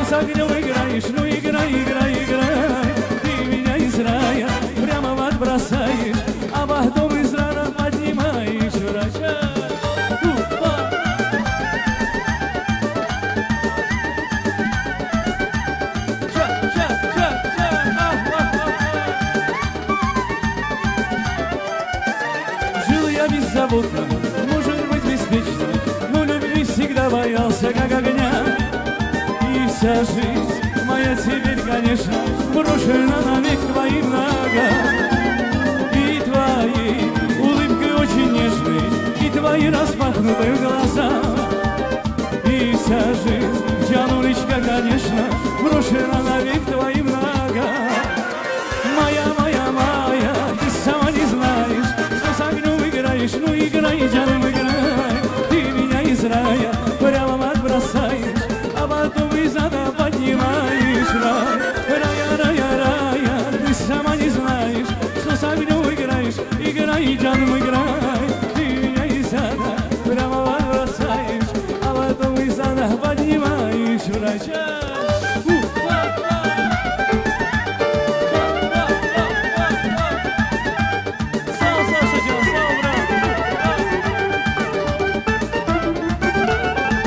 с огнем играешь, ну играй, играй, играй. Ты меня из рая прямо в ад бросаешь, а потом из рая поднимаешь врача. Жил я беззаботно, может быть беспечно, но любви всегда боялся, как огня. И вся жизнь моя теперь, конечно, брошена навек твоим ногам. И твоей улыбкой очень нежной, и твои распахнутые глаза. И вся жизнь, Жанулечка, конечно, брошена навек твоим ногам. Моя, моя, моя, ты сама не знаешь, что с огнем играешь, ну играй, Жанна, играй. Ты меня из рая прямо в ад бросаешь, а потом из ада поднимаешь рай. Рая, рая, рая, ты сама не знаешь, что с огнем играешь, играй, Жанна, играй. Ты меня из ада прямо в ад бросаешь, а потом из ада поднимаешь врача.